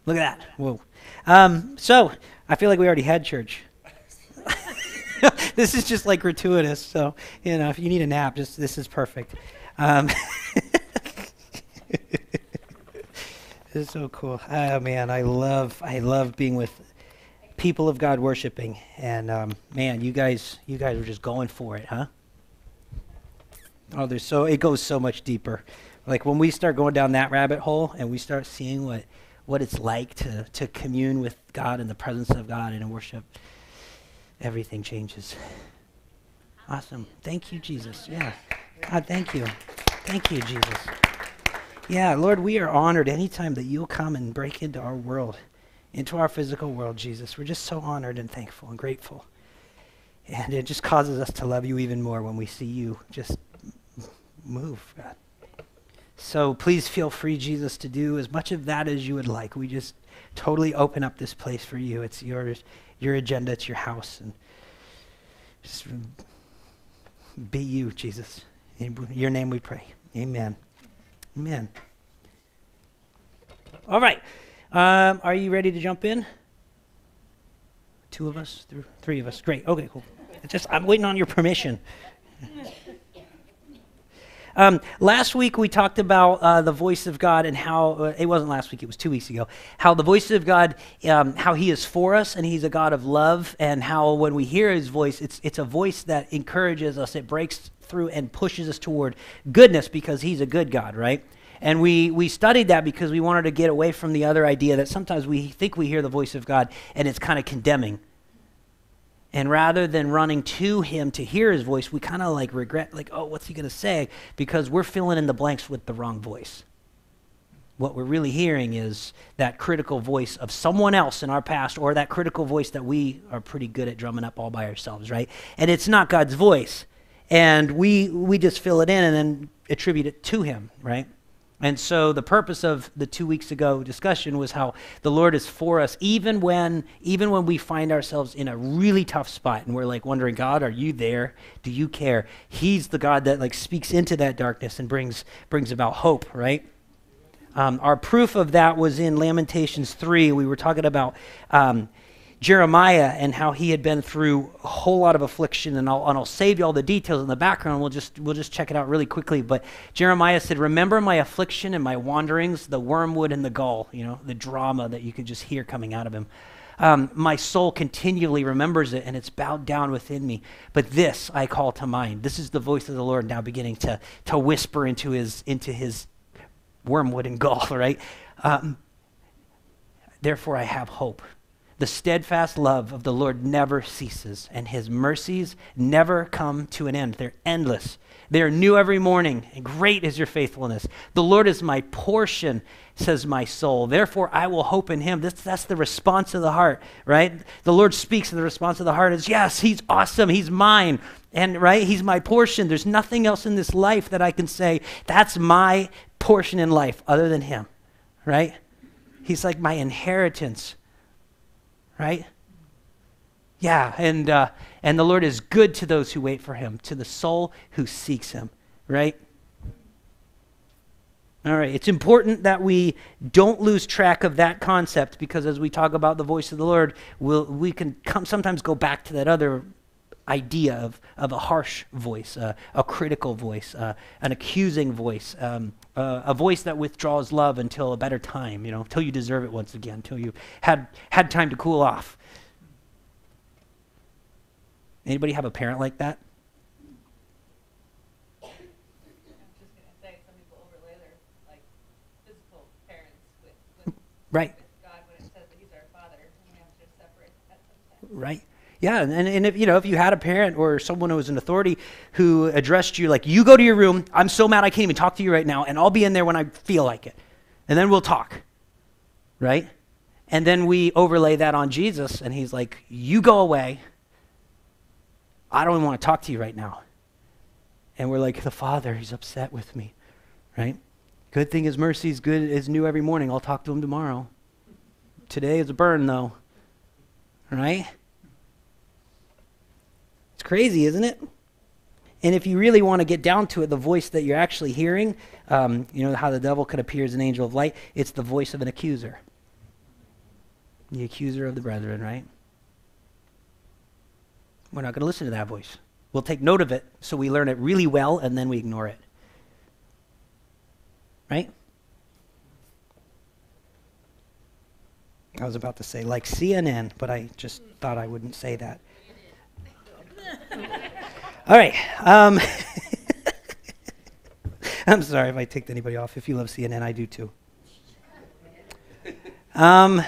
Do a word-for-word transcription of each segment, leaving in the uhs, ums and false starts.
Look at that. Whoa. Um, so, I feel like we already had church. This is just like gratuitous. So, you know, if you need a nap, just this is perfect. Um, This is so cool. Oh, man, I love I love being with people of God worshiping. And, um, man, you guys, you guys are just going for it, huh? Oh, there's so, it goes so much deeper. Like when we start going down that rabbit hole and we start seeing what, what it's like to, to commune with God in the presence of God and in worship, everything changes. Awesome. Thank you, Jesus. Yeah. God, thank you. Thank you, Jesus. Yeah, Lord, we are honored anytime that you'll come and break into our world, into our physical world, Jesus. We're just so honored and thankful and grateful. And it just causes us to love you even more when we see you just move, God. So please feel free, Jesus, to do as much of that as you would like. We just totally open up this place for you. It's yours, your agenda, it's your house. And just be you, Jesus. In your name we pray. Amen. Amen. All right. Um, are you ready to jump in? Two of us? Th- three of us? Great. Okay, cool. It's just I'm waiting on your permission. Um, last week we talked about uh, the voice of God and how, uh, it wasn't last week, it was two weeks ago, how the voice of God, um, how he is for us and he's a God of love, and how when we hear his voice, it's it's a voice that encourages us, it breaks through and pushes us toward goodness because he's a good God, right? And we, we studied that because we wanted to get away from the other idea that sometimes we think we hear the voice of God and it's kind of condemning. And rather than running to him to hear his voice, we kind of like regret, like, oh, what's he going to say? Because we're filling in the blanks with the wrong voice. What we're really hearing is that critical voice of someone else in our past, or that critical voice that we are pretty good at drumming up all by ourselves, right? And it's not God's voice. And we we just fill it in and then attribute it to him, right? And so the purpose of the two weeks ago discussion was how the Lord is for us, even when even when we find ourselves in a really tough spot and we're like wondering, God, are you there? Do you care? He's the God that like speaks into that darkness and brings brings about hope, right? Um, our proof of that was in Lamentations three. We were talking about um, Jeremiah and how he had been through a whole lot of affliction, and I'll, and I'll save you all the details in the background. We'll just we'll just check it out really quickly. But Jeremiah said, "Remember my affliction and my wanderings, the wormwood and the gall." You know, the drama that you could just hear coming out of him. Um, my soul continually remembers it, and it's bowed down within me. But this I call to mind. This is the voice of the Lord now beginning to to whisper into his into his wormwood and gall. Right. Um, Therefore, I have hope. The steadfast love of the Lord never ceases, and his mercies never come to an end. They're endless. They're new every morning, and great is your faithfulness. The Lord is my portion, says my soul. Therefore, I will hope in him. This, that's the response of the heart, right? The Lord speaks, and the response of the heart is, yes, he's awesome. He's mine, and right, he's my portion. There's nothing else in this life that I can say, that's my portion in life other than him, right? He's like my inheritance. Right? Yeah, and uh, and the Lord is good to those who wait for him, to the soul who seeks him, right? All right, it's important that we don't lose track of that concept, because as we talk about the voice of the Lord, we'll, we can come, sometimes go back to that other idea of, of a harsh voice, uh, a critical voice, uh, an accusing voice, um, uh, a voice that withdraws love until a better time, you know, until you deserve it once again, until you had had time to cool off. Anybody have a parent like that? I'm just going to say, some people overlay their like physical parents with, with, right. with God when it says that he's our father, and we have to separate that sometimes. Right. Yeah, and, and if you know if you had a parent or someone who was an authority who addressed you like, you go to your room, I'm so mad I can't even talk to you right now, and I'll be in there when I feel like it, and then we'll talk, right? And then we overlay that on Jesus, and he's like, you go away, I don't even want to talk to you right now. And we're like, the Father, he's upset with me, right? Good thing his mercy is good, is new every morning. I'll talk to him tomorrow. Today is a burn, though, right? It's crazy, isn't it? And if you really want to get down to it, the voice that you're actually hearing, um, you know how the devil could appear as an angel of light, it's the voice of an accuser. The accuser of the brethren, right? We're not going to listen to that voice. We'll take note of it so we learn it really well and then we ignore it. Right? I was about to say like C N N, but I just thought I wouldn't say that. All right. Um, I'm sorry if I ticked anybody off. If you love C N N, I do too. Um,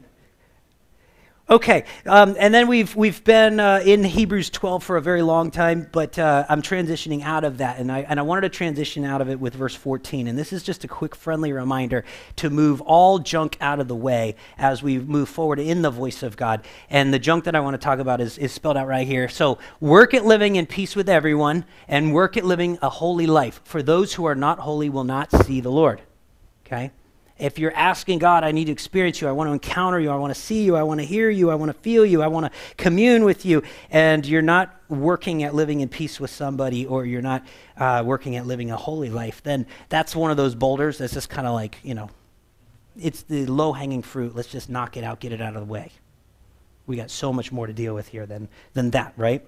okay, um, and then we've we've been uh, in Hebrews twelve for a very long time, but uh, I'm transitioning out of that, and I and I wanted to transition out of it with verse fourteen, and this is just a quick, friendly reminder to move all junk out of the way as we move forward in the voice of God. And the junk that I want to talk about is is spelled out right here. So work at living in peace with everyone, and work at living a holy life. For those who are not holy will not see the Lord. Okay. If you're asking God, I need to experience you, I want to encounter you, I want to see you, I want to hear you, I want to feel you, I want to commune with you, and you're not working at living in peace with somebody, or you're not uh, working at living a holy life, then that's one of those boulders that's just kind of like, you know, it's the low-hanging fruit. Let's just knock it out, get it out of the way. We got so much more to deal with here than, than that, right?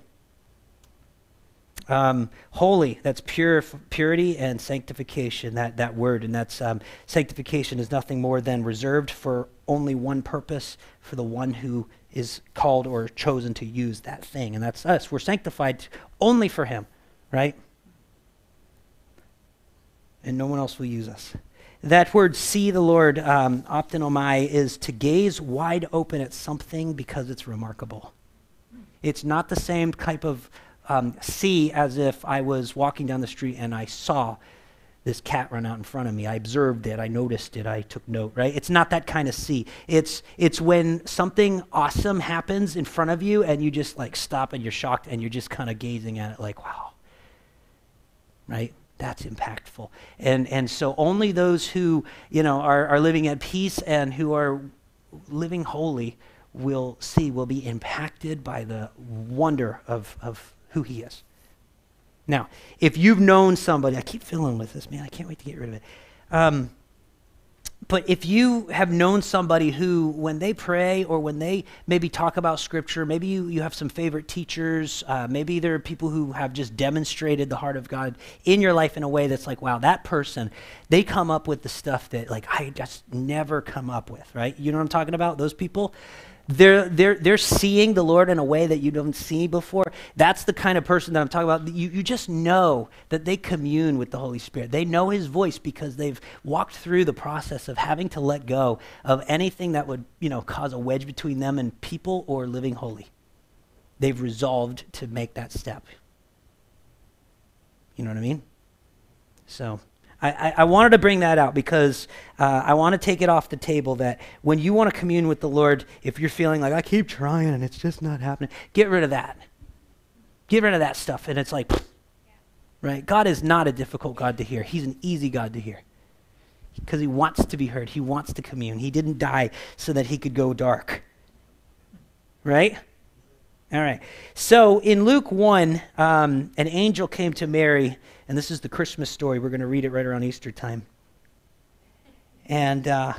Um, holy, that's pure, purity and sanctification, that, that word. And that's um, sanctification is nothing more than reserved for only one purpose, for the one who is called or chosen to use that thing. And that's us. We're sanctified only for him, right? And no one else will use us. That word, see the Lord, um, optinomai, is to gaze wide open at something because it's remarkable. It's not the same type of Um, see as if I was walking down the street and I saw this cat run out in front of me. I observed it. I noticed it. I took note, right? It's not that kind of see. It's it's when something awesome happens in front of you and you just like stop and you're shocked and you're just kind of gazing at it like, wow, right? That's impactful. And and so only those who, you know, are, are living at peace and who are living holy will see, will be impacted by the wonder of of who he is. Now, if you've known somebody, I keep filling with this, man, I can't wait to get rid of it. Um, but if you have known somebody who, when they pray or when they maybe talk about scripture, maybe you, you have some favorite teachers, uh, maybe there are people who have just demonstrated the heart of God in your life in a way that's like, wow, that person, they come up with the stuff that like I just never come up with, right? You know what I'm talking about? Those people? They're, they're, they're seeing the Lord in a way that you don't see before. That's the kind of person that I'm talking about. You, you just know that they commune with the Holy Spirit. They know his voice because they've walked through the process of having to let go of anything that would, you know, cause a wedge between them and people or living holy. They've resolved to make that step. You know what I mean? So I, I, I wanted to bring that out because uh, I want to take it off the table that when you want to commune with the Lord, if you're feeling like, I keep trying and it's just not happening, get rid of that. Get rid of that stuff. And it's like, right? God is not a difficult God to hear. He's an easy God to hear because he wants to be heard. He wants to commune. He didn't die so that he could go dark. Right? All right. So in Luke one, um, an angel came to Mary, and this is the Christmas story. We're going to read it right around Easter time. And, uh,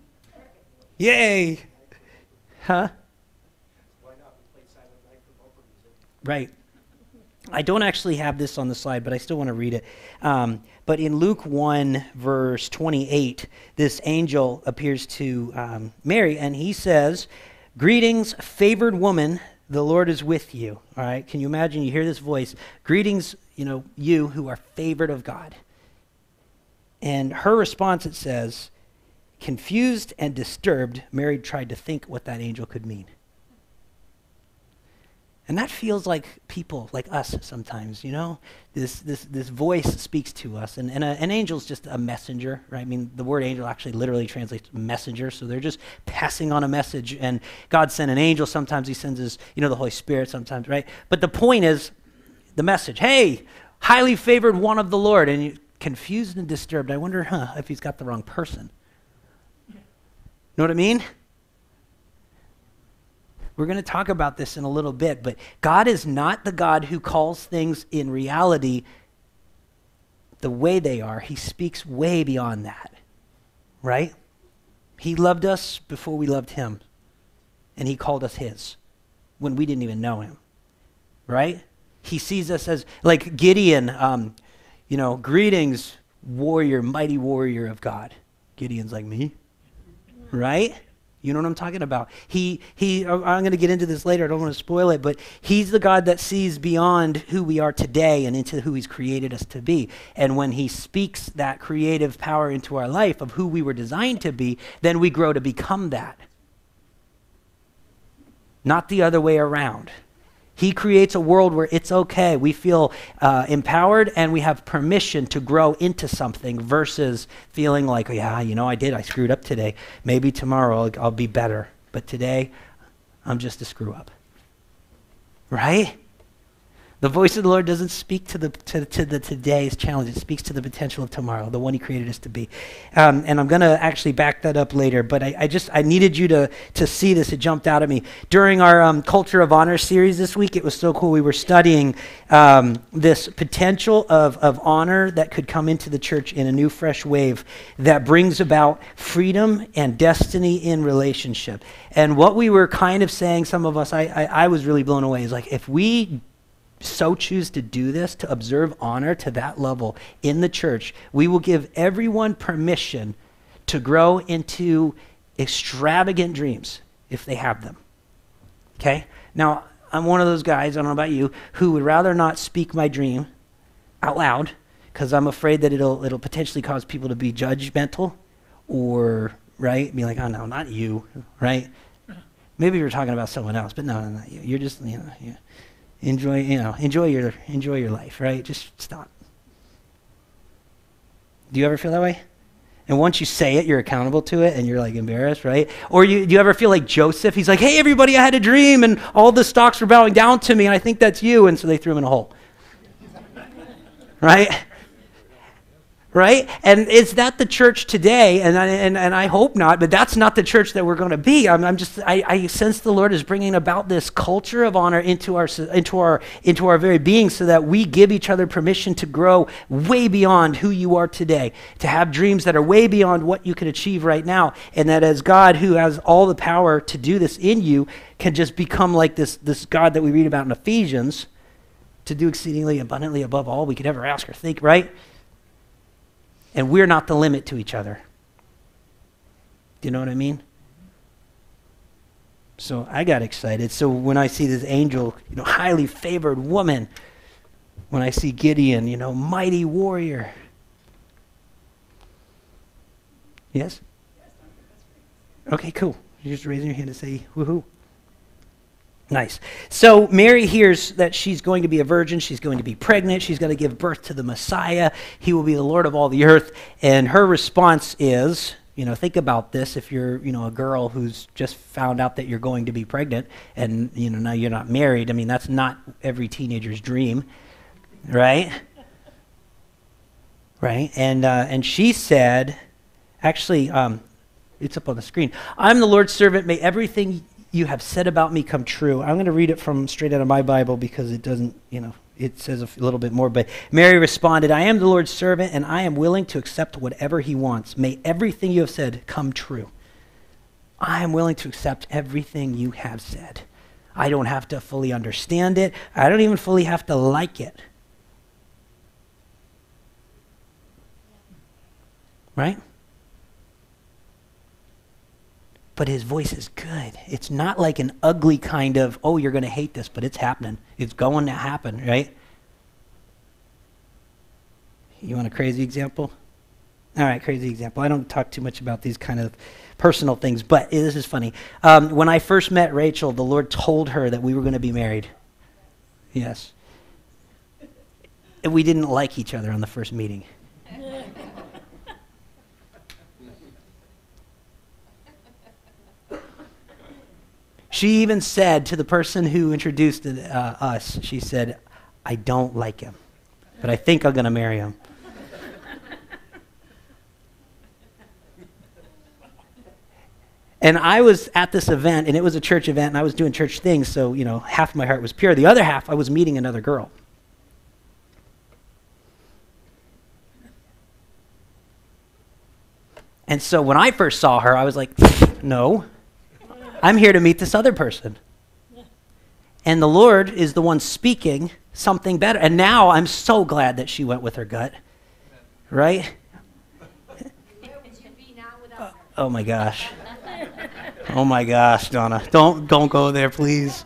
yay! Huh? Why not? We played Silent Night for vocal music. Right. I don't actually have this on the slide, but I still want to read it. Um, but in Luke one, verse twenty-eight, this angel appears to um, Mary, and he says, "Greetings, favored woman, the Lord is with you." All right, can you imagine? You hear this voice. Greetings, you know, you who are favored of God. And her response, it says, confused and disturbed, Mary tried to think what that angel could mean. And that feels like people, like us sometimes, you know? This this this voice speaks to us. And, and a, an angel's just a messenger, right? I mean, the word angel actually literally translates messenger. So they're just passing on a message. And God sent an angel. Sometimes he sends his, you know, the Holy Spirit sometimes, right? But the point is the message. Hey, highly favored one of the Lord. And you confused and disturbed. I wonder, huh, if he's got the wrong person. Know what I mean? We're going to talk about this in a little bit, but God is not the God who calls things in reality the way they are. He speaks way beyond that, right? He loved us before we loved him. and he called us his when we didn't even know him, right? He sees us as, like Gideon, um, you know, greetings, warrior, mighty warrior of God. Gideon's like, me? Right? You know what I'm talking about? He, he. I'm going to get into this later. I don't want to spoil it, but he's the God that sees beyond who we are today and into who he's created us to be. And when he speaks that creative power into our life of who we were designed to be, then we grow to become that. Not the other way around. He creates a world where it's okay. We feel uh, empowered and we have permission to grow into something versus feeling like, oh, yeah, you know, I did. I screwed up today. Maybe tomorrow I'll, I'll be better. But today, I'm just a screw up. Right? The voice of the Lord doesn't speak to the to, to the today's challenge. It speaks to the potential of tomorrow, the one he created us to be. Um, and I'm going to actually back that up later, but I, I just, I needed you to to see this. It jumped out at me. During our um, Culture of Honor series this week, it was so cool. We were studying um, this potential of, of honor that could come into the church in a new, fresh wave that brings about freedom and destiny in relationship. And what we were kind of saying, some of us, I, I, I was really blown away, is like, if we so choose to do this, to observe honor to that level in the church, we will give everyone permission to grow into extravagant dreams if they have them. Okay? Now, I'm one of those guys, I don't know about you, who would rather not speak my dream out loud because I'm afraid that it'll it'll potentially cause people to be judgmental or, right, be like, oh no, not you, right? Maybe you're talking about someone else, but no, no, not you. You're just, you know, yeah. Enjoy, you know, enjoy your enjoy your life, right? Just stop. Do you ever feel that way? And once you say it, you're accountable to it, and you're like embarrassed, right? Or you, do you ever feel like Joseph? He's like, hey, everybody, I had a dream, and all the stocks were bowing down to me, and I think that's you, and so they threw him in a hole. Right? Right? And is that the church today? And I, and, and I hope not, but that's not the church that we're going to be. I'm, I'm just, I, I sense the Lord is bringing about this culture of honor into our, into our, into our very being so that we give each other permission to grow way beyond who you are today, to have dreams that are way beyond what you can achieve right now. And that as God, who has all the power to do this in you, can just become like this, this God that we read about in Ephesians, to do exceedingly abundantly above all we could ever ask or think, right? And we're not the limit to each other. Do you know what I mean? So I got excited. So when I see this angel, you know, highly favored woman, when I see Gideon, you know, mighty warrior. Yes? Okay, cool. You're just raising your hand to say woohoo. Nice. So Mary hears that she's going to be a virgin. She's going to be pregnant. She's going to give birth to the Messiah. He will be the Lord of all the earth. And her response is, you know, think about this. If you're, you know, a girl who's just found out that you're going to be pregnant and, you know, now you're not married. I mean, that's not every teenager's dream, right? Right? And, uh, and she said, actually, um, it's up on the screen. I'm the Lord's servant. May everything you have said about me come true. I'm going to read it from straight out of my Bible because it doesn't, you know, it says a f- little bit more. But Mary responded, I am the Lord's servant, and I am willing to accept whatever he wants. May everything you have said come true. I am willing to accept everything you have said. I don't have to fully understand it. I don't even fully have to like it. Right? But his voice is good. It's not like an ugly kind of, oh, you're going to hate this, but it's happening. It's going to happen, right? You want a crazy example? All right, crazy example. I don't talk too much about these kind of personal things, but this is funny. Um, when I first met Rachel, the Lord told her that we were going to be married. Yes. And we didn't like each other on the first meeting. She even said to the person who introduced uh, us, she said, I don't like him, but I think I'm going to marry him. And I was at this event, and it was a church event, and I was doing church things, so, you know, half of my heart was pure. The other half, I was meeting another girl. And so when I first saw her, I was like, no. I'm here to meet this other person. And the Lord is the one speaking something better. And now I'm so glad that she went with her gut. Right? Oh my gosh. Oh my gosh, Donna. Don't don't go there, please.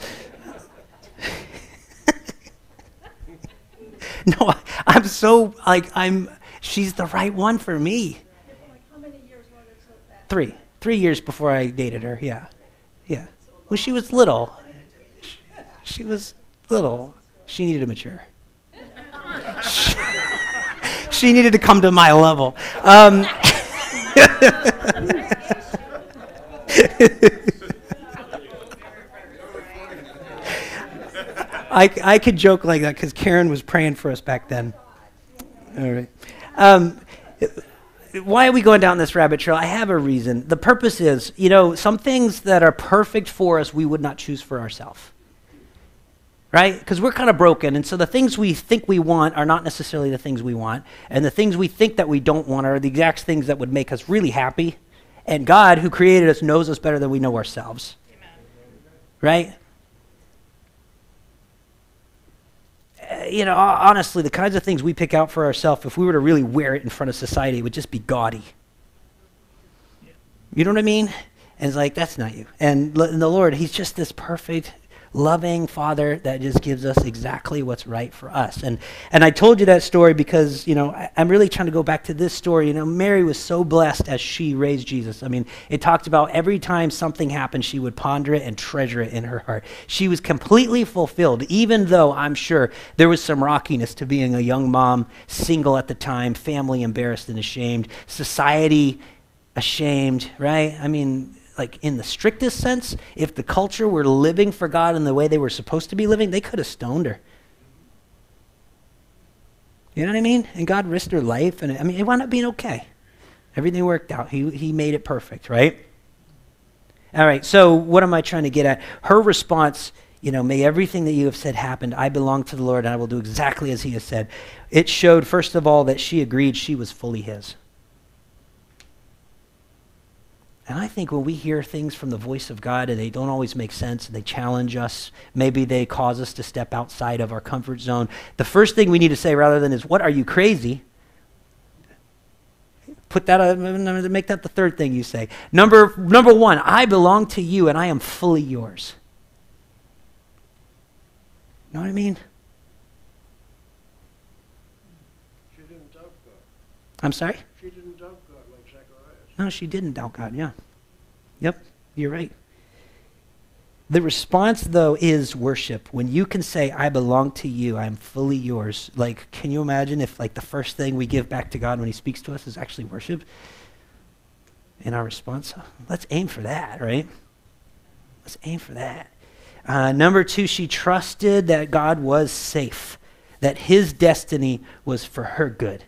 No, I, I'm so like I'm she's the right one for me. How many years was it so that? Three. Three years before I dated her, yeah. Yeah. Well, she was little. She was little. She needed to mature. She, she needed to come to my level. Um, I, I could joke like that because Karen was praying for us back then. All right. Um, why are we going down this rabbit trail? I have a reason. The purpose is, you know, some things that are perfect for us, we would not choose for ourselves. Right? Because we're kind of broken. And so the things we think we want are not necessarily the things we want. And the things we think that we don't want are the exact things that would make us really happy. And God, who created us, knows us better than we know ourselves. Amen. Right? Uh, you know, honestly, the kinds of things we pick out for ourselves, if we were to really wear it in front of society, it would just be gaudy. You know what I mean? And it's like, that's not you. And, l- and the Lord, he's just this perfect, loving Father that just gives us exactly what's right for us. And and I told you that story because, you know, I, I'm really trying to go back to this story. You know, Mary was so blessed as she raised Jesus. I mean, it talked about every time something happened, she would ponder it and treasure it in her heart. She was completely fulfilled, even though I'm sure there was some rockiness to being a young mom, single at the time, family embarrassed and ashamed, society ashamed, right? I mean, like in the strictest sense, if the culture were living for God in the way they were supposed to be living, they could have stoned her. You know what I mean? And God risked her life, and I mean, it wound up being okay. Everything worked out. He he made it perfect, right? All right, so what am I trying to get at? Her response, you know, may everything that you have said happen. I belong to the Lord, and I will do exactly as he has said. It showed, first of all, that she agreed she was fully his. And I think when we hear things from the voice of God and they don't always make sense and they challenge us, maybe they cause us to step outside of our comfort zone, the first thing we need to say rather than is, what, are you crazy? Put that, uh, make that the third thing you say. Number, number one, I belong to you and I am fully yours. Know what I mean? She didn't doubt God. I'm sorry? She didn't doubt God like Zacharias. No, she didn't doubt God, yeah. Yep, you're right. The response, though, is worship. When you can say, I belong to you, I'm fully yours. Like, can you imagine if, like, the first thing we give back to God when he speaks to us is actually worship? In our response, let's aim for that, right? Let's aim for that. Uh, number two, she trusted that God was safe, that his destiny was for her good.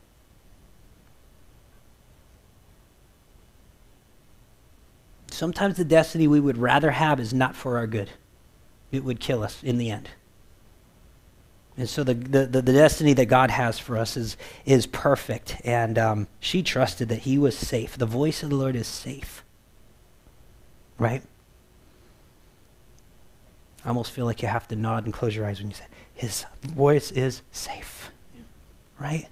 Sometimes the destiny we would rather have is not for our good. It would kill us in the end. And so the the, the, the destiny that God has for us is, is perfect. And um, she trusted that he was safe. The voice of the Lord is safe. Right? I almost feel like you have to nod and close your eyes when you say, his voice is safe. Right?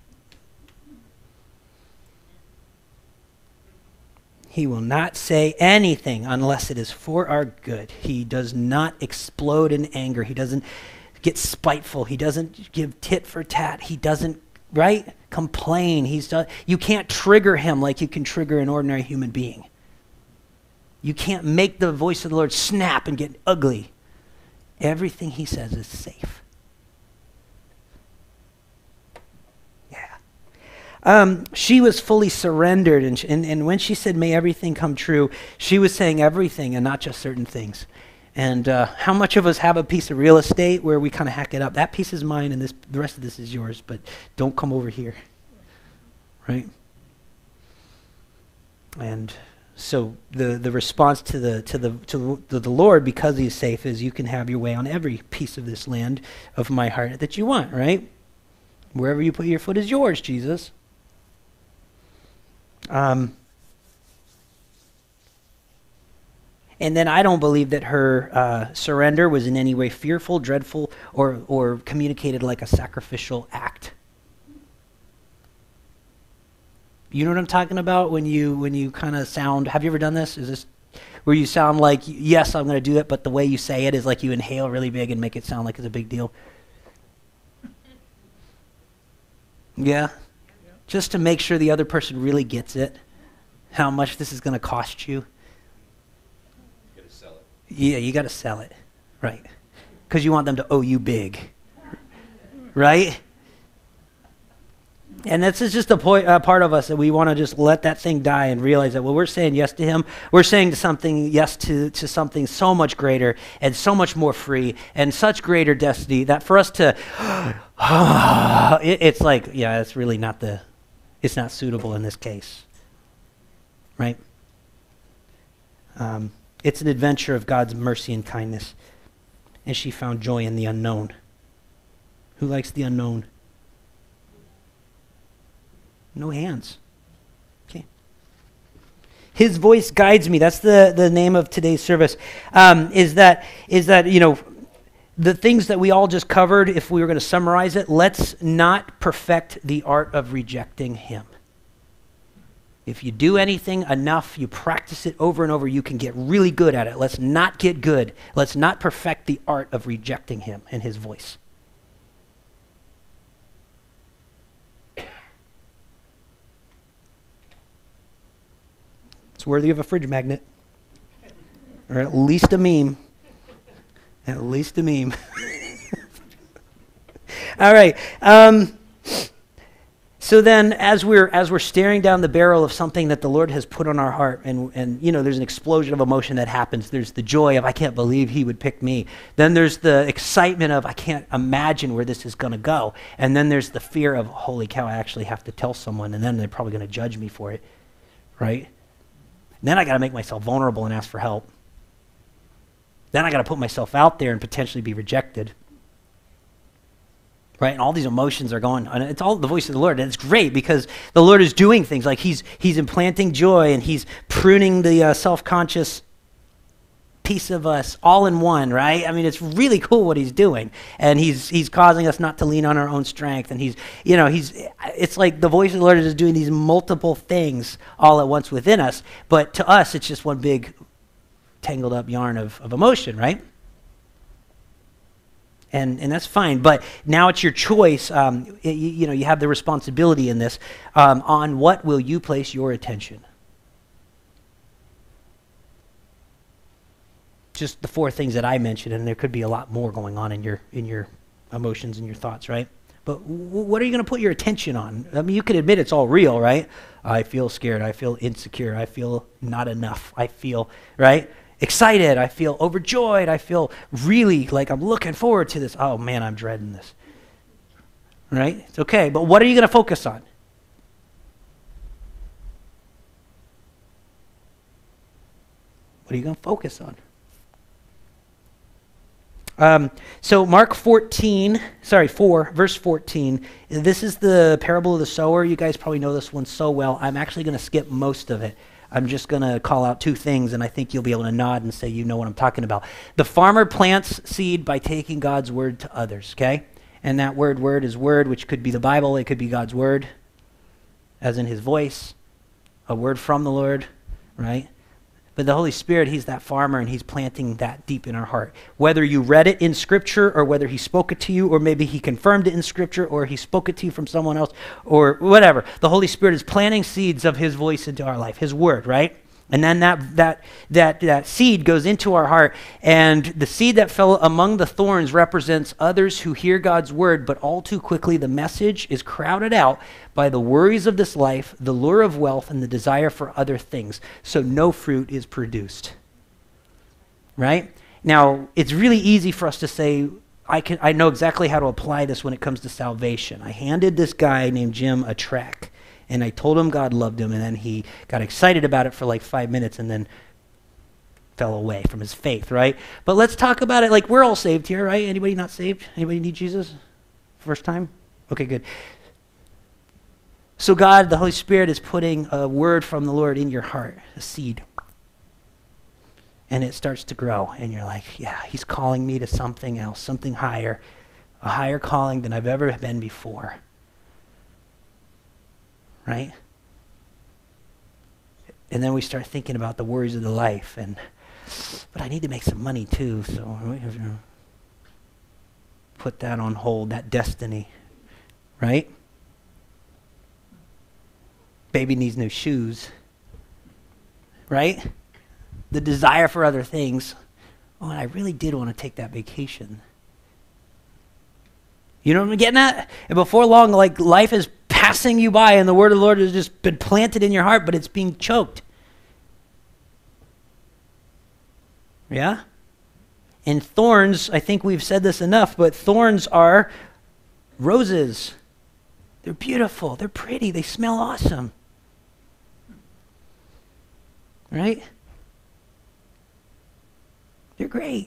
He will not say anything unless it is for our good. He does not explode in anger. He doesn't get spiteful. He doesn't give tit for tat. He doesn't, right, complain. He's done, you can't trigger him like you can trigger an ordinary human being. You can't make the voice of the Lord snap and get ugly. Everything he says is safe. Um, she was fully surrendered, and, and, and when she said, may everything come true, she was saying everything and not just certain things. And uh, how much of us have a piece of real estate where we kind of hack it up? That piece is mine and this, the rest of this is yours, but don't come over here, right? And so the, the response to the to the to the, the Lord, because he's safe, is you can have your way on every piece of this land of my heart that you want, right? Wherever you put your foot is yours, Jesus. Um, And then I don't believe that her uh, surrender was in any way fearful, dreadful, or, or communicated like a sacrificial act. You know what I'm talking about when you when you kind of sound, have you ever done this? Is this where you sound like, yes, I'm going to do it, but the way you say it is like you inhale really big and make it sound like it's a big deal? Yeah? Just to make sure the other person really gets it, how much this is going to cost you. You gotta sell it. Yeah, you got to sell it, right? Because you want them to owe you big, right? And this is just a point, uh, part of us that we want to just let that thing die and realize that when we're saying yes to him, we're saying to something, yes to, to something so much greater and so much more free and such greater destiny that for us to, it, it's like, yeah, it's really not the, it's not suitable in this case, right? Um, it's an adventure of God's mercy and kindness. And she found joy in the unknown. Who likes the unknown? No hands. Okay. His voice guides me. That's the, the name of today's service. Um, is that is that you know the things that we all just covered? If we were going to summarize it, let's not perfect the art of rejecting him. If you do anything enough, you practice it over and over, you can get really good at it. Let's not get good. Let's not perfect the art of rejecting him and his voice. It's worthy of a fridge magnet, or at least a meme. At least a meme. All right. Um, so then, as we're as we're staring down the barrel of something that the Lord has put on our heart, and and you know, there's an explosion of emotion that happens. There's the joy of I can't believe He would pick me. Then there's the excitement of I can't imagine where this is going to go. And then there's the fear of holy cow, I actually have to tell someone, and then they're probably going to judge me for it, right? Then I got to make myself vulnerable and ask for help. Then I got to put myself out there and potentially be rejected. Right? And all these emotions are going, and it's all the voice of the Lord. And it's great because the Lord is doing things like he's he's implanting joy and he's pruning the uh, self-conscious piece of us all in one, right? I mean, it's really cool what he's doing. And he's he's causing us not to lean on our own strength. And he's, you know, he's, it's like the voice of the Lord is doing these multiple things all at once within us. But to us, it's just one big tangled up yarn of, of emotion, right? And and that's fine. But now it's your choice. Um, it, you, you know, you have the responsibility in this. Um, on what will you place your attention? Just the four things that I mentioned, and there could be a lot more going on in your in your emotions and your thoughts, right? But w- what are you going to put your attention on? I mean, you can admit it's all real, right? I feel scared. I feel insecure. I feel not enough. I feel, right? Excited. I feel overjoyed. I feel really like I'm looking forward to this. Oh, man, I'm dreading this. Right? It's okay. But what are you going to focus on? What are you going to focus on? Um, so Mark fourteen, sorry, four, verse fourteen, this is the parable of the sower. You guys probably know this one so well. I'm actually going to skip most of it. I'm just going to call out two things, and I think you'll be able to nod and say you know what I'm talking about. The farmer plants seed by taking God's word to others, okay? And that word, word is word, which could be the Bible. It could be God's word, as in his voice, a word from the Lord, right? But the Holy Spirit, he's that farmer, and he's planting that deep in our heart. Whether you read it in Scripture, or whether he spoke it to you, or maybe he confirmed it in Scripture, or he spoke it to you from someone else, or whatever. The Holy Spirit is planting seeds of his voice into our life, his word, right? And then that that that that seed goes into our heart, and the seed that fell among the thorns represents others who hear God's word, but all too quickly the message is crowded out by the worries of this life, the lure of wealth, and the desire for other things. So no fruit is produced. Right? Now, it's really easy for us to say, I can I know exactly how to apply this when it comes to salvation. I handed this guy named Jim a tract. And I told him God loved him, and then he got excited about it for like five minutes and then fell away from his faith, right? But let's talk about it like we're all saved here, right? Anybody not saved? Anybody need Jesus? First time? Okay, good. So God, the Holy Spirit, is putting a word from the Lord in your heart, a seed. And it starts to grow, and you're like, yeah, he's calling me to something else, something higher, a higher calling than I've ever been before. Right? And then we start thinking about the worries of the life, and but I need to make some money too, so we have to put that on hold, that destiny, right? Baby needs new shoes, right? The desire for other things. Oh, and I really did want to take that vacation. You know what I'm getting at? And before long, like, life is passing you by, and the word of the Lord has just been planted in your heart, but it's being choked. Yeah? And thorns, I think we've said this enough, but thorns are roses. They're beautiful. They're pretty. They smell awesome. Right? They're great.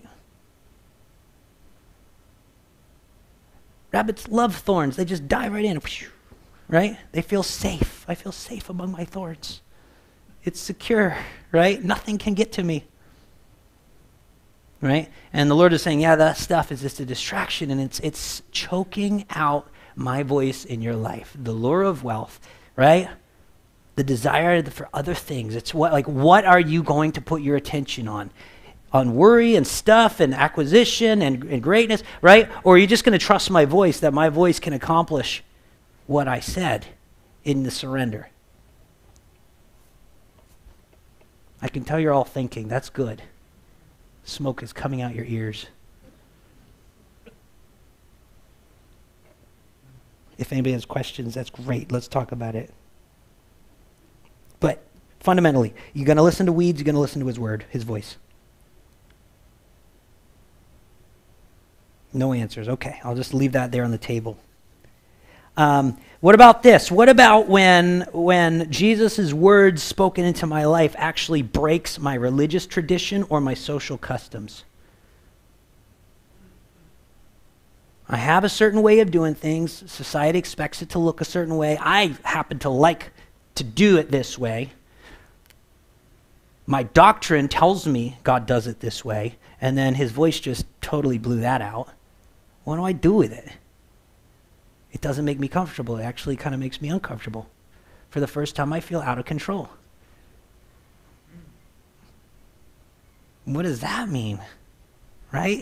Rabbits love thorns. They just dive right in. Right? They feel safe. I feel safe among my thorns. It's secure, right? Nothing can get to me. Right? And the Lord is saying, yeah, that stuff is just a distraction, and it's it's choking out my voice in your life. The lure of wealth, right? The desire for other things. It's what, like, what are you going to put your attention on? On worry and stuff and acquisition and, and greatness, right? Or are you just going to trust my voice, that my voice can accomplish what I said in the surrender? I can tell you're all thinking, that's good. Smoke is coming out your ears. If anybody has questions, that's great. Let's talk about it. But fundamentally, you're going to listen to Weeds, you're going to listen to his word, his voice. No answers. Okay, I'll just leave that there on the table. Um, what about this? What about when when Jesus' words spoken into my life actually breaks my religious tradition or my social customs? I have a certain way of doing things. Society expects it to look a certain way. I happen to like to do it this way. My doctrine tells me God does it this way, and then his voice just totally blew that out. What do I do with it? It doesn't make me comfortable. It actually kind of makes me uncomfortable. For the first time, I feel out of control. What does that mean? Right?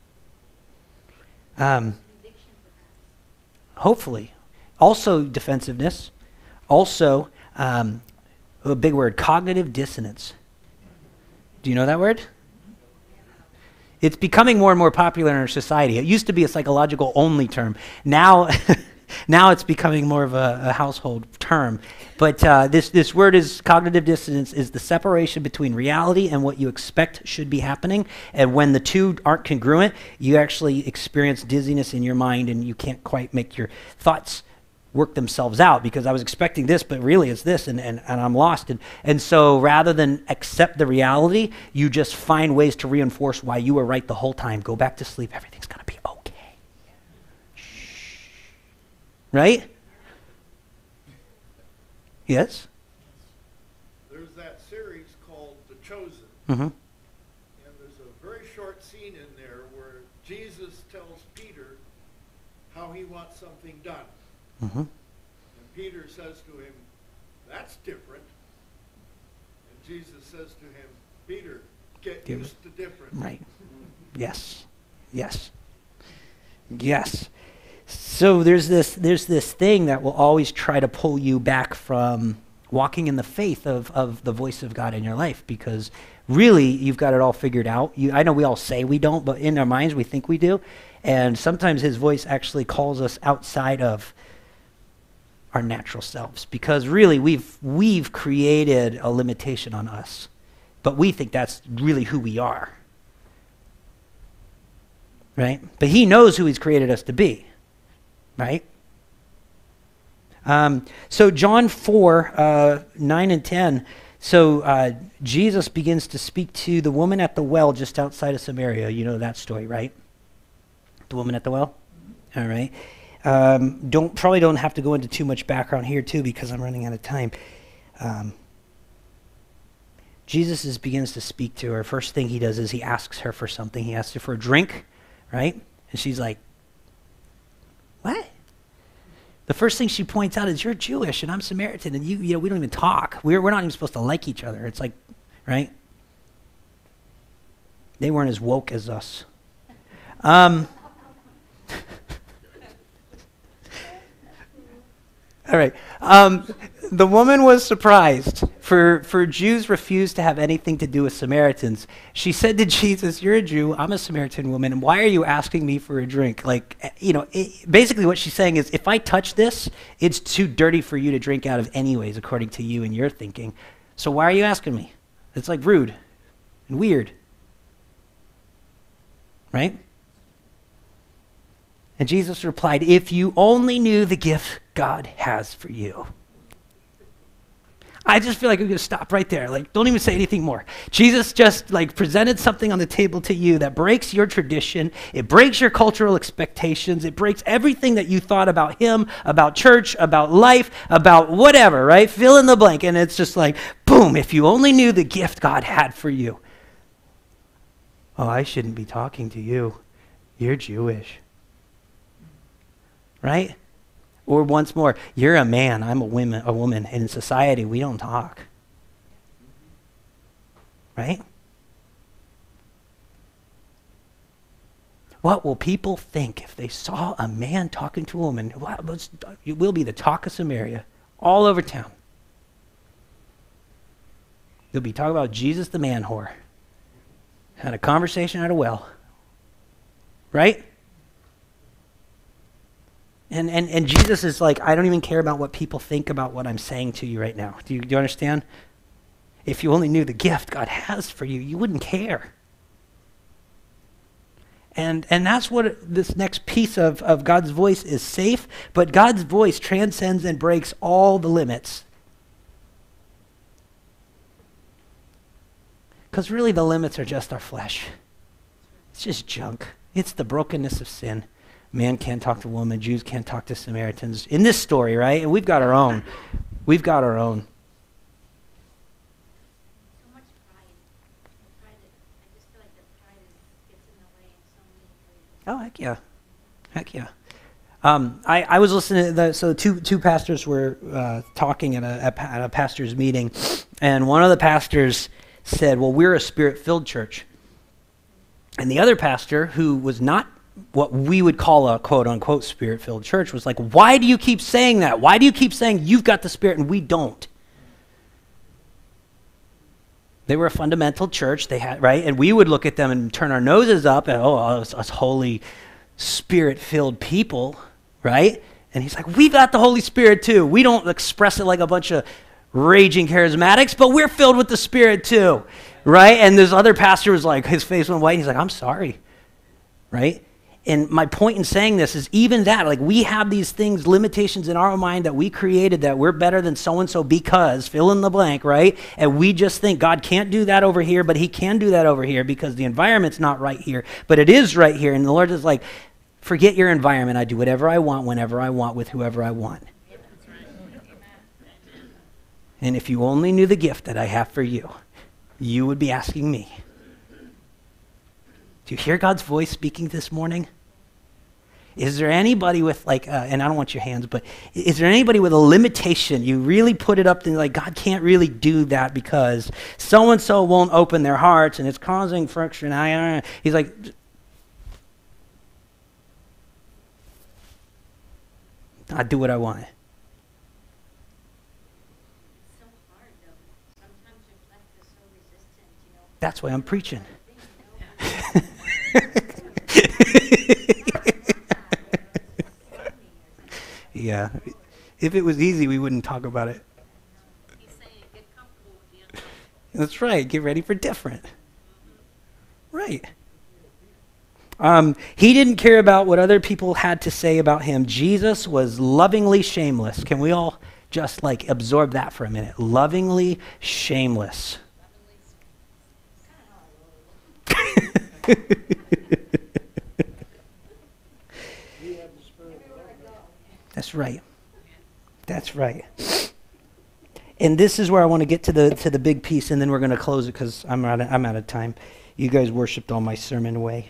Um, hopefully. Also defensiveness. Also, um, a big word, cognitive dissonance. Do you know that word? It's becoming more and more popular in our society. It used to be a psychological only term. Now, now it's becoming more of a, a household term. But uh, this, this word is cognitive dissonance, is the separation between reality and what you expect should be happening. And when the two aren't congruent, you actually experience dizziness in your mind, and you can't quite make your thoughts work themselves out, because I was expecting this, but really it's this, and, and, and I'm lost. And, and so rather than accept the reality, you just find ways to reinforce why you were right the whole time. Go back to sleep. Everything's going to be okay. Shh. Right? Yes? There's that series called The Chosen. Mm-hmm. And there's a very short scene in there where Jesus tells Peter how he wants something done. Mm-hmm. And Peter says to him, that's different. And Jesus says to him, Peter, get Give used to different. Right. Yes. Yes. Yes. So there's this there's this thing that will always try to pull you back from walking in the faith of, of the voice of God in your life, because really you've got it all figured out. You, I know we all say we don't, but in our minds we think we do. And sometimes his voice actually calls us outside of our natural selves, because really we've we've created a limitation on us, but we think that's really who we are, right? But he knows who he's created us to be, right? Um, so John four, uh, nine and ten, so uh, Jesus begins to speak to the woman at the well just outside of Samaria. You know that story, right? The woman at the well? All right. Um, don't probably don't have to go into too much background here too, because I'm running out of time. Um, Jesus is, begins to speak to her. First thing he does is he asks her for something. He asks her for a drink, right? And she's like, what? The first thing she points out is, you're Jewish and I'm Samaritan, and you, you know, we don't even talk. We're, we're not even supposed to like each other. It's like, right? They weren't as woke as us. Um, all right. Um, the woman was surprised, for, for Jews refused to have anything to do with Samaritans. She said to Jesus, you're a Jew, I'm a Samaritan woman, and why are you asking me for a drink? Like, you know, it, basically what she's saying is, if I touch this, it's too dirty for you to drink out of anyways, according to you and your thinking. So why are you asking me? It's like rude and weird. Right? And Jesus replied, if you only knew the gift God has for you. I just feel like I'm going to stop right there. Like, don't even say anything more. Jesus just like presented something on the table to you that breaks your tradition. It breaks your cultural expectations. It breaks everything that you thought about him, about church, about life, about whatever, right? Fill in the blank. And it's just like, boom, if you only knew the gift God had for you. Oh, I shouldn't be talking to you. You're Jewish. Right? Or once more, you're a man, I'm a woman, a woman, and in society we don't talk. Right? What will people think if they saw a man talking to a woman? It will be the talk of Samaria all over town. They'll be talking about Jesus the man whore. Had a conversation at a well. Right? And, and and Jesus is like, I don't even care about what people think about what I'm saying to you right now. Do you, do you understand? If you only knew the gift God has for you, you wouldn't care. And and that's what this next piece of, of God's voice is, safe, but God's voice transcends and breaks all the limits. Because really the limits are just our flesh. It's just junk. It's the brokenness of sin. Man can't talk to woman. Jews can't talk to Samaritans. In this story, right? And we've got our own. We've got our own. So much pride. Pride. I just feel like the pride is, gets in the way in so many areas. Oh, heck yeah. Heck yeah. Um, I, I was listening to the, so two two pastors were uh, talking at a, at a pastor's meeting, and one of the pastors said, well, we're a spirit-filled church. And the other pastor, who was not what we would call a quote-unquote spirit-filled church, was like, why do you keep saying that? Why do you keep saying you've got the Spirit and we don't? They were a fundamental church, they had, right? And we would look at them and turn our noses up and, oh, us, us holy Spirit-filled people, right? And he's like, we've got the Holy Spirit too. We don't express it like a bunch of raging charismatics, but we're filled with the Spirit too, right? And this other pastor was like, his face went white, and he's like, I'm sorry, right? And my point in saying this is even that, like we have these things, limitations in our mind that we created, that we're better than so-and-so because, fill in the blank, right? And we just think God can't do that over here, but he can do that over here because the environment's not right here, but it is right here. And the Lord is like, forget your environment. I do whatever I want, whenever I want, with whoever I want. And if you only knew the gift that I have for you, you would be asking me. Do you hear God's voice speaking this morning? Is there anybody with like, uh, and I don't want your hands, but is there anybody with a limitation? You really put it up to like, God can't really do that because so-and-so won't open their hearts and it's causing friction. I, uh, he's like, I do what I want. It's so hard though. Sometimes your flesh is so resistant, you know. That's why I'm preaching. Yeah. If it was easy, we wouldn't talk about it. He's saying get comfortable with the unknown. That's right. Get ready for different. Right. Um, he didn't care about what other people had to say about him. Jesus was lovingly shameless. Can we all just like absorb that for a minute? Lovingly shameless. That's right. That's right. and this is where I want to get to the to the big piece, and then we're going to close it because I'm out of, I'm out of time. You guys worshipped all my sermon away.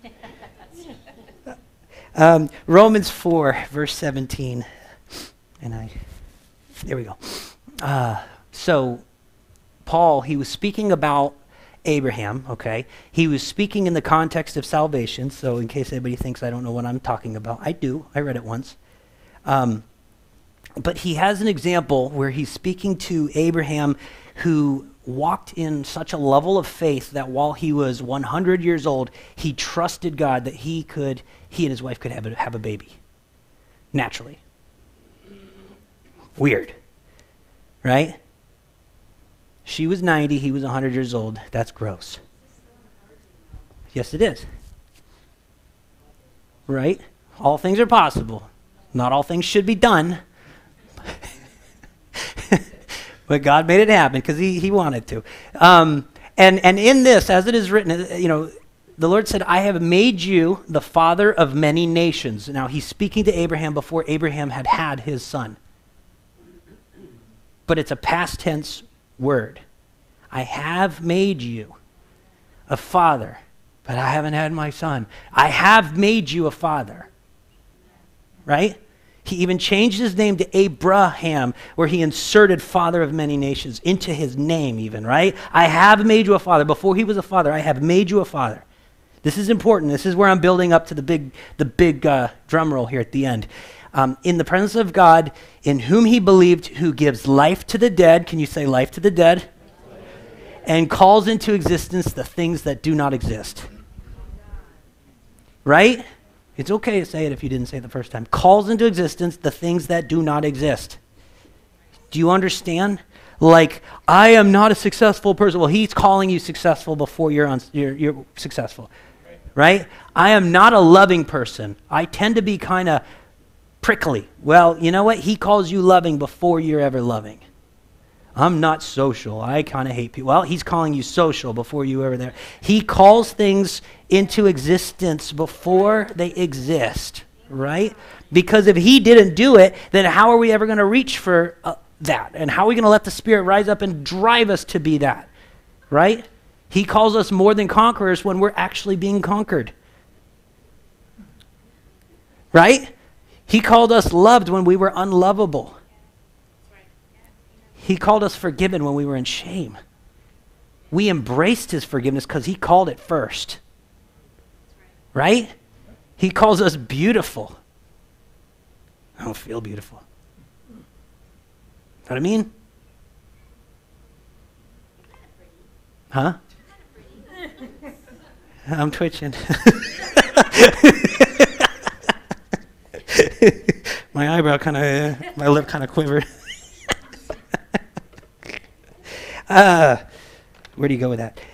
um, Romans four, verse seventeen, and I, there we go. Uh, so, Paul, he was speaking about Abraham, okay? He was speaking in the context of salvation, so in case anybody thinks I don't know what I'm talking about, I do. I read it once. Um, but he has an example where he's speaking to Abraham who walked in such a level of faith that while he was one hundred years old, he trusted God that he could, he and his wife could have a, have a baby, naturally. Weird, right? She was ninety, he was one hundred years old. That's gross. Yes, it is. Right? All things are possible. Not all things should be done. But God made it happen because he, he wanted to. Um, and, and in this, as it is written, you know, the Lord said, I have made you the father of many nations. Now, he's speaking to Abraham before Abraham had had his son. But it's a past tense word. I have made you a father, but I haven't had my son. I have made you a father. Right? He even changed his name to Abraham, where he inserted father of many nations into his name even, right? I have made you a father. Before he was a father, I have made you a father. This is important. This is where I'm building up to the big, the big uh, drum roll here at the end. Um, in the presence of God, in whom he believed, who gives life to the dead. Can you say life to the dead? And calls into existence the things that do not exist. Right? It's okay to say it if you didn't say it the first time. Calls into existence the things that do not exist. Do you understand? Like, I am not a successful person. Well, he's calling you successful before you're, un- you're, you're successful. Right? I am not a loving person. I tend to be kind of prickly. Well, you know what? He calls you loving before you're ever loving. I'm not social. I kind of hate people. Well, he's calling you social before you ever there. He calls things into existence before they exist, right? Because if he didn't do it, then how are we ever going to reach for uh, that? And how are we going to let the Spirit rise up and drive us to be that, right? He calls us more than conquerors when we're actually being conquered, right? He called us loved when we were unlovable. He called us forgiven when we were in shame. We embraced his forgiveness because he called it first. Right? He calls us beautiful. I don't feel beautiful. Know what I mean? Huh? I'm twitching. My eyebrow kind of, uh, my lip kind of quivered. Uh, where do you go with that?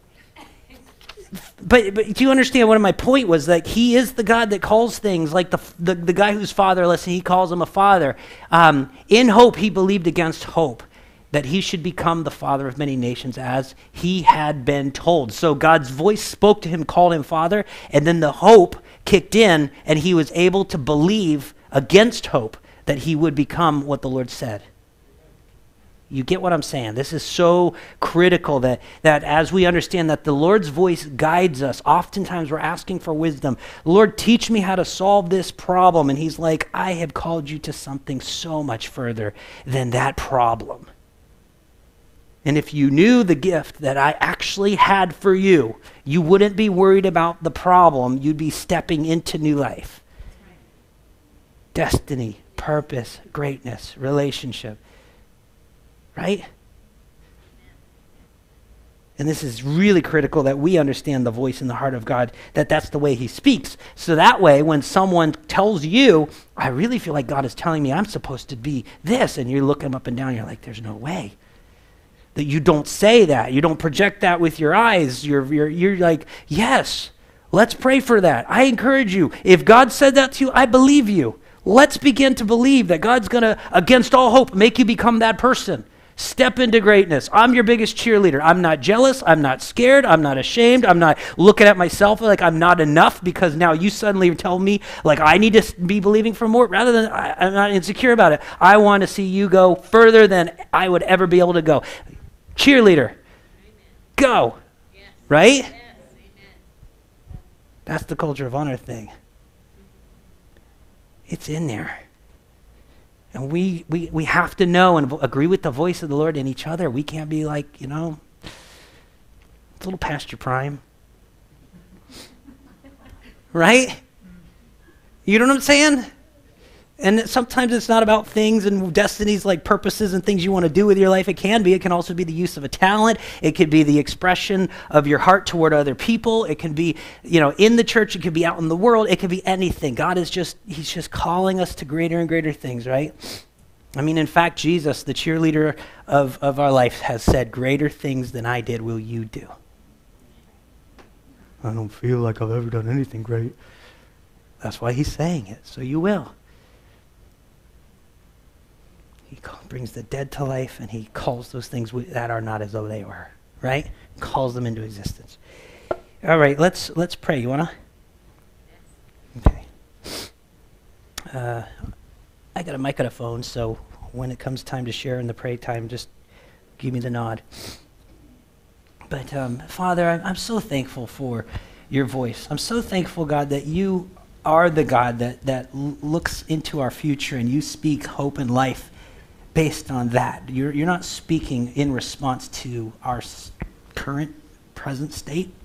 But, but do you understand what my point was? Like, he is the God that calls things, like the the, the guy who's fatherless, and he calls him a father. Um, in hope, he believed against hope that he should become the father of many nations as he had been told. So God's voice spoke to him, called him father, and then the hope kicked in, and he was able to believe against hope that he would become what the Lord said. You get what I'm saying? This is so critical that, that as we understand that the Lord's voice guides us, oftentimes we're asking for wisdom. Lord, teach me how to solve this problem. And he's like, I have called you to something so much further than that problem. And if you knew the gift that I actually had for you, you wouldn't be worried about the problem. You'd be stepping into new life. Destiny, purpose, greatness, relationship. Right? And this is really critical that we understand the voice in the heart of God, that that's the way he speaks. So that way, when someone tells you, I really feel like God is telling me I'm supposed to be this, and you're looking up and down, you're like, there's no way. That you don't say that. You don't project that with your eyes. You're, you're, you're like, yes, let's pray for that. I encourage you. If God said that to you, I believe you. Let's begin to believe that God's going to, against all hope, make you become that person. Step into greatness. I'm your biggest cheerleader. I'm not jealous. I'm not scared. I'm not ashamed. I'm not looking at myself like I'm not enough because now you suddenly tell me like I need to be believing for more rather than I, I'm not insecure about it. I want to see you go further than I would ever be able to go. Cheerleader. Amen. Go. Yes. Right? Yes. Amen. That's the culture of honor thing. It's in there. And we, we, we have to know and agree with the voice of the Lord in each other. We can't be like, you know, it's a little past your prime. Right? You know what I'm saying? And sometimes it's not about things and destinies like purposes and things you want to do with your life. It can be. It can also be the use of a talent. It could be the expression of your heart toward other people. It can be, you know, in the church. It could be out in the world. It could be anything. God is just, he's just calling us to greater and greater things, right? I mean, in fact, Jesus, the cheerleader of, of our life, has said, greater things than I did will you do. I don't feel like I've ever done anything great. That's why he's saying it, so you will. He brings the dead to life, and he calls those things that are not as though they were, right? Calls them into existence. All right, let's let's pray. You wanna? Okay. Uh, I got a microphone, so when it comes time to share in the pray time, just give me the nod. But um, Father, I'm, I'm so thankful for your voice. I'm so thankful, God, that you are the God that that l- looks into our future, and you speak hope and life based on that. You're, you're not speaking in response to our s- current, present state.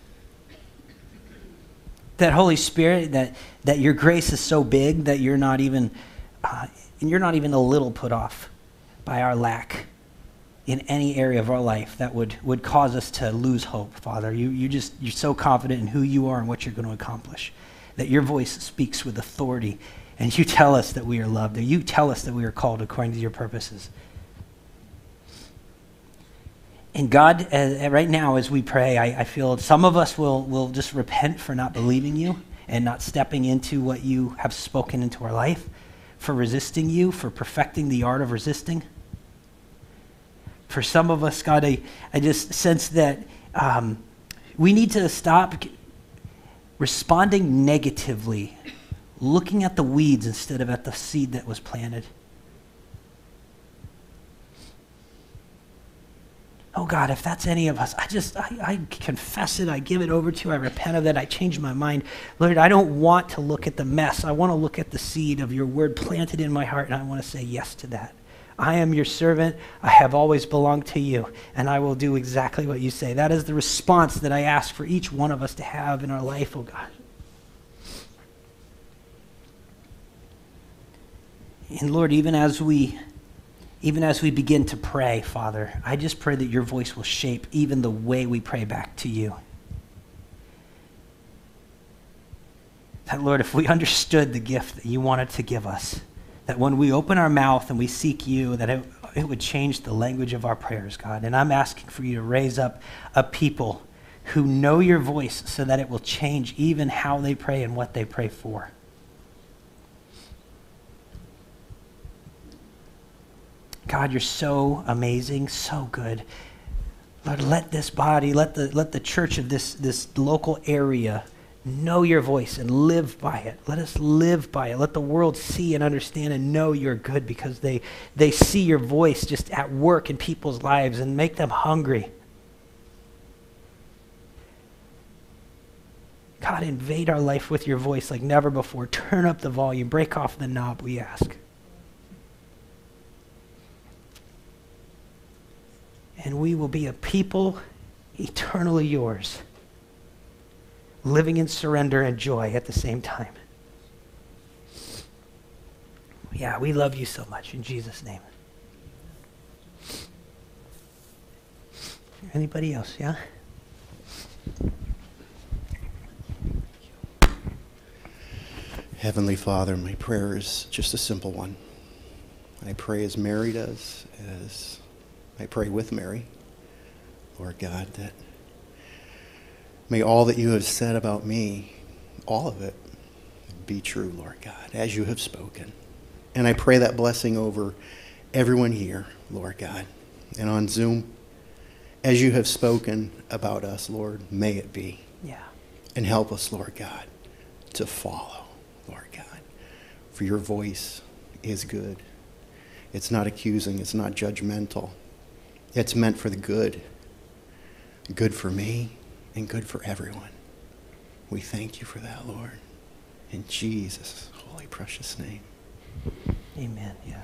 That Holy Spirit, that, that your grace is so big that you're not even, uh, and you're not even a little put off by our lack in any area of our life that would, would cause us to lose hope, Father. You, you just, you're so confident in who you are and what you're going to accomplish, that your voice speaks with authority. And you tell us that we are loved. And you tell us that we are called according to your purposes. And God, uh, right now as we pray, I, I feel some of us will, will just repent for not believing you and not stepping into what you have spoken into our life, for resisting you, for perfecting the art of resisting. For some of us, God, I, I just sense that um, we need to stop responding negatively, looking at the weeds instead of at the seed that was planted. Oh God, if that's any of us, I just, I, I confess it, I give it over to you, I repent of that, I change my mind. Lord, I don't want to look at the mess. I want to look at the seed of your word planted in my heart, and I want to say yes to that. I am your servant. I have always belonged to you, and I will do exactly what you say. That is the response that I ask for each one of us to have in our life, oh God. And Lord, even as we even as we begin to pray, Father, I just pray that your voice will shape even the way we pray back to you. That, Lord, if we understood the gift that you wanted to give us, that when we open our mouth and we seek you, that it, it would change the language of our prayers, God. And I'm asking for you to raise up a people who know your voice so that it will change even how they pray and what they pray for. God, you're so amazing, so good. Lord, let this body, let the let the church of this, this local area know your voice and live by it. Let us live by it. Let the world see and understand and know you're good because they, they see your voice just at work in people's lives and make them hungry. God, invade our life with your voice like never before. Turn up the volume. Break off the knob, we ask. And we will be a people eternally yours, living in surrender and joy at the same time. Yeah, we love you so much. In Jesus' name. Anybody else? Yeah? Heavenly Father, my prayer is just a simple one. I pray as Mary does, as I pray with Mary, Lord God, that may all that you have said about me, all of it, be true, Lord God, as you have spoken. And I pray that blessing over everyone here, Lord God, and on Zoom, as you have spoken about us, Lord, may it be. Yeah. And help us, Lord God, to follow, Lord God. For your voice is good. It's not accusing. It's not judgmental. It's meant for the good. Good for me and good for everyone. We thank you for that, Lord. In Jesus' holy, precious name. Amen. Yeah.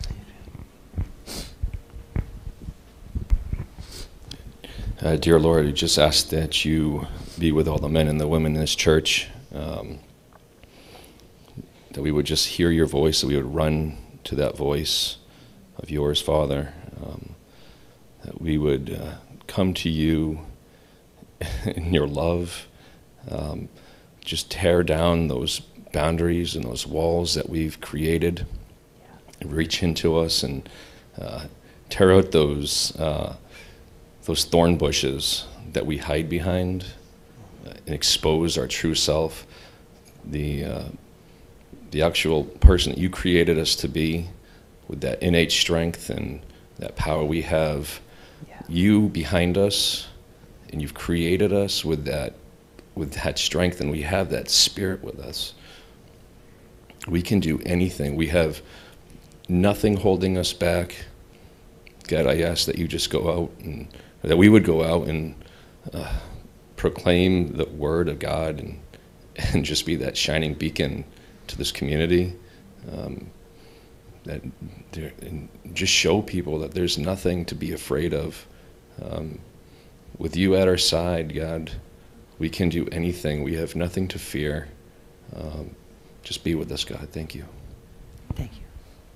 Uh, dear Lord, we just ask that you be with all the men and the women in this church, um, that we would just hear your voice, that we would run to that voice of yours, Father, um, that we would uh, come to you in your love, um, just tear down those boundaries and those walls that we've created, reach into us and uh, tear out those uh, those thorn bushes that we hide behind uh, and expose our true self, the uh, the actual person that you created us to be, with that innate strength and that power we have. Yeah. You behind us, and you've created us with that with that strength, and we have that spirit with us. We can do anything. We have nothing holding us back. God, I ask that you just go out and that we would go out and uh, proclaim the word of God and and just be that shining beacon to this community. Um, that there, and just show people that there's nothing to be afraid of. Um, with you at our side, God, we can do anything. We have nothing to fear. Um, just be with us, God. Thank you. Thank you.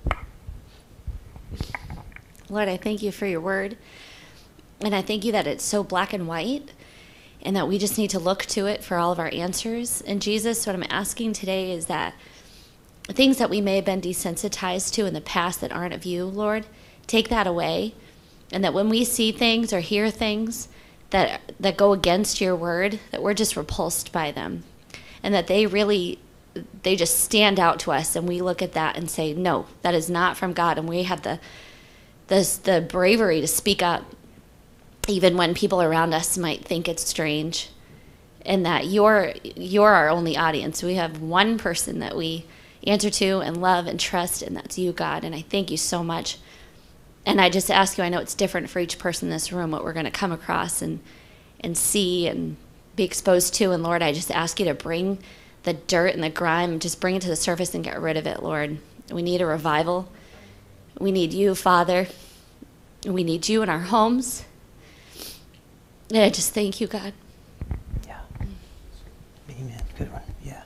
Lord, I thank you for your word. And I thank you that it's so black and white and that we just need to look to it for all of our answers. And Jesus, what I'm asking today is that things that we may have been desensitized to in the past that aren't of you, Lord, take that away. And that when we see things or hear things that that go against your word, that we're just repulsed by them. And that they really, they just stand out to us and we look at that and say, no, that is not from God. And we have the the, the bravery to speak up even when people around us might think it's strange, and that you're you're our only audience. We have one person that we answer to and love and trust, and that's you, God. And I thank you so much. And I just ask you, I know it's different for each person in this room, what we're going to come across and and see and be exposed to. And Lord, I just ask you to bring the dirt and the grime, just bring it to the surface and get rid of it, Lord. We need a revival. We need you, Father. We need you in our homes. And I just thank you, God. Yeah. Amen. Good one. Yeah.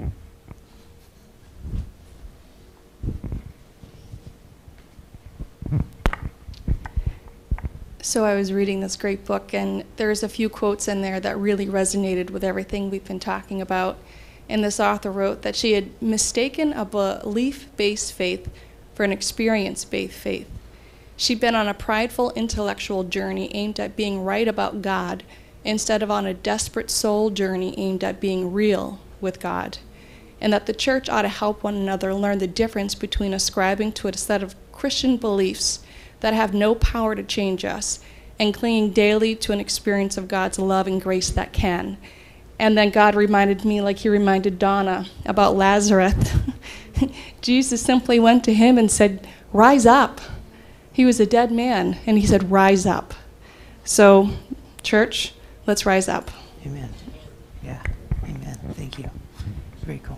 So I was reading this great book, and there's a few quotes in there that really resonated with everything we've been talking about. And this author wrote that she had mistaken a belief-based faith for an experience-based faith. She'd been on a prideful intellectual journey aimed at being right about God instead of on a desperate soul journey aimed at being real with God. And that the church ought to help one another learn the difference between ascribing to a set of Christian beliefs that have no power to change us and clinging daily to an experience of God's love and grace that can. And then God reminded me, like he reminded Donna, about Lazarus. Jesus simply went to him and said, "Rise up." He was a dead man, and he said, "Rise up." So, church, let's rise up. Amen. Yeah. Amen. Thank you. Very cool.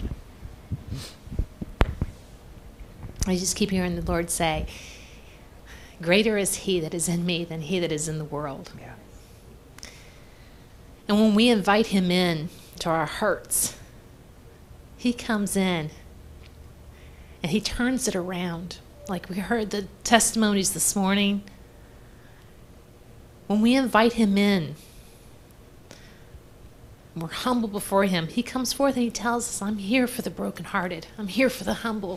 I just keep hearing the Lord say, greater is he that is in me than he that is in the world. Yeah. And when we invite him in to our hurts, he comes in and he turns it around. Like we heard the testimonies this morning. When we invite him in, we're humble before him, he comes forth and he tells us, I'm here for the brokenhearted. I'm here for the humble.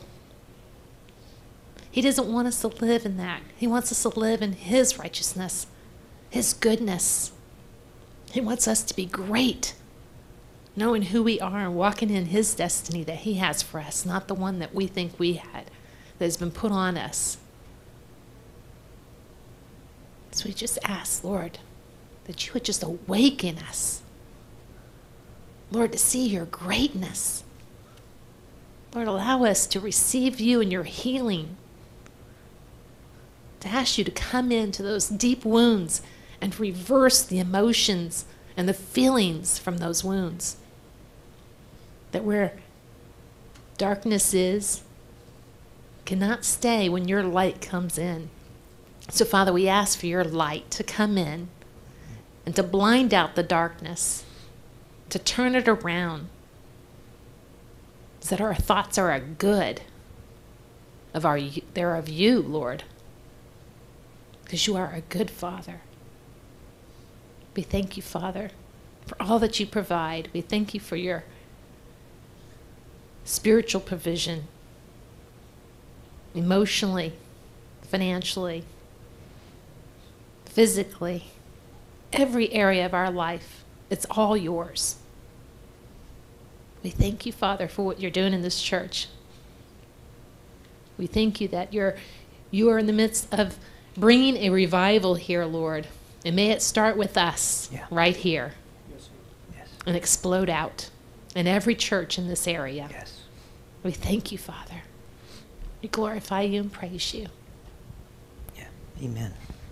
He doesn't want us to live in that. He wants us to live in his righteousness, his goodness. He wants us to be great, knowing who we are and walking in his destiny that he has for us, not the one that we think we had, that has been put on us. So we just ask, Lord, that you would just awaken us. Lord, to see your greatness. Lord, allow us to receive you and your healing. To ask you to come into those deep wounds and reverse the emotions and the feelings from those wounds. That where darkness is, cannot stay when your light comes in. So, Father, we ask for your light to come in and to blind out the darkness, to turn it around, so that our thoughts are good, of our, they're of you, Lord, because you are a good Father. We thank you, Father, for all that you provide. We thank you for your spiritual provision, emotionally, financially, physically, every area of our life. It's all yours. We thank you, Father, for what you're doing in this church. We thank you that you're, you are in the midst of bringing a revival here, Lord. And may it start with us, yeah, right here, Yes, Yes. and explode out in every church in this area. Yes. We thank you, Father. We glorify you and praise you. Yeah. Amen.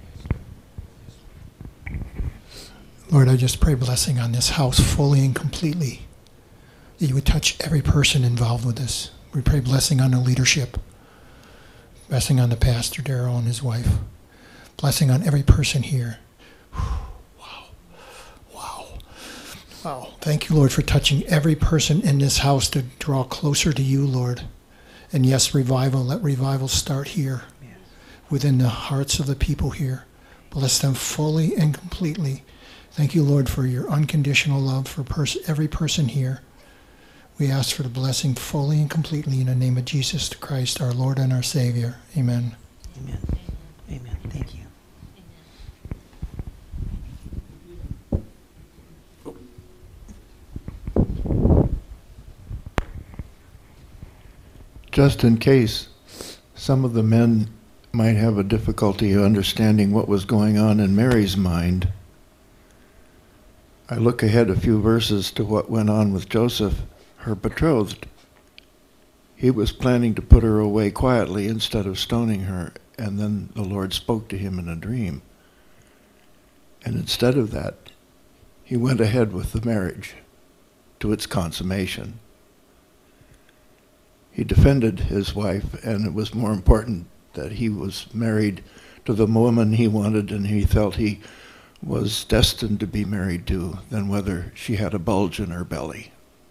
Lord, I just pray blessing on this house fully and completely. That you would touch every person involved with this. We pray blessing on the leadership. Blessing on the pastor, Darrell, and his wife. Blessing on every person here. Wow. Wow. Wow. Thank you, Lord, for touching every person in this house to draw closer to you, Lord. And yes, revival. Let revival start here. Yes. Within the hearts of the people here. Bless them fully and completely. Thank you, Lord, for your unconditional love for pers- every person here. We ask for the blessing fully and completely in the name of Jesus Christ, our Lord and our Savior. Amen. Amen. Amen. Thank you. Just in case some of the men might have a difficulty understanding what was going on in Mary's mind, I look ahead a few verses to what went on with Joseph, her betrothed. He was planning to put her away quietly instead of stoning her, and then the Lord spoke to him in a dream. And instead of that, he went ahead with the marriage to its consummation. He defended his wife, and it was more important that he was married to the woman he wanted and he felt he was destined to be married to than whether she had a bulge in her belly.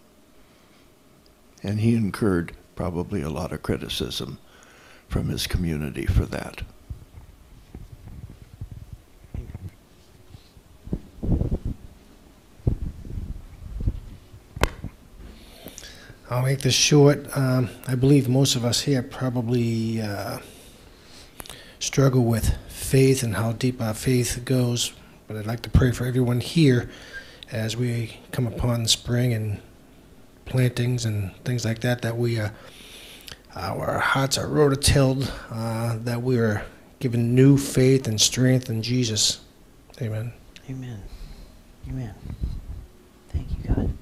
And he incurred probably a lot of criticism from his community for that. I'll make this short. Um, I believe most of us here probably uh, struggle with faith and how deep our faith goes. But I'd like to pray for everyone here as we come upon spring and plantings and things like that, that we, uh, our hearts are rototilled, uh, that we are given new faith and strength in Jesus. Amen. Amen. Amen. Thank you, God.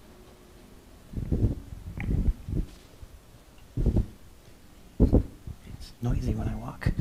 It's noisy when I walk.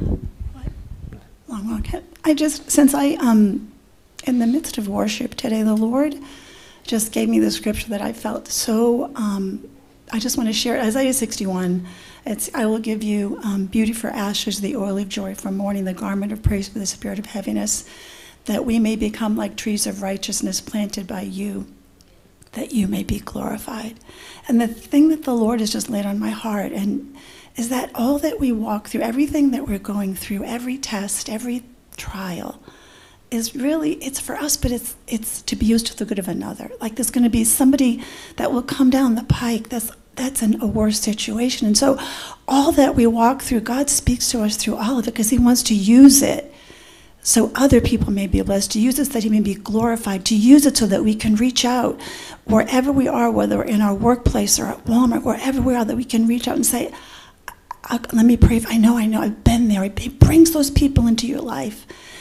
Long walk. I just, since I, um, in the midst of worship today, the Lord just gave me the scripture that I felt so, um, I just want to share. Isaiah sixty-one, it's, I will give you um, beauty for ashes, the oil of joy for mourning, the garment of praise for the spirit of heaviness, that we may become like trees of righteousness planted by you, that you may be glorified. And the thing that the Lord has just laid on my heart and is that all that we walk through, everything that we're going through, every test, every trial, is really, it's for us, but it's it's to be used to the good of another. Like there's going to be somebody that will come down the pike that's that's in a worse situation. And so all that we walk through, God speaks to us through all of it because he wants to use it so other people may be blessed, to use it so that he may be glorified, to use it so that we can reach out wherever we are, whether we're in our workplace or at Walmart, wherever we are, that we can reach out and say, let me pray. I know, I know, I've been there. It brings those people into your life.